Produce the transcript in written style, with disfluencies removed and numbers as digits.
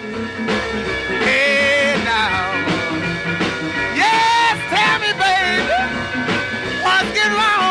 Hey now. Yes, tell me, baby, what's getting wrong?